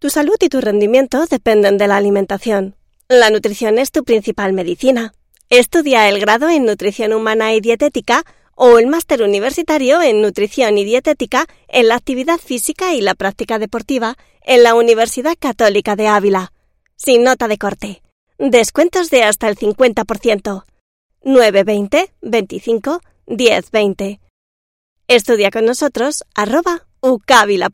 Tu salud y tu rendimiento dependen de la alimentación. La nutrición es tu principal medicina. Estudia el grado en Nutrición Humana y Dietética o el máster universitario en Nutrición y Dietética en la actividad física y la práctica deportiva en la Universidad Católica de Ávila. Sin nota de corte. Descuentos de hasta el 50%. 920 25 10 20. Estudia con nosotros @ucavila.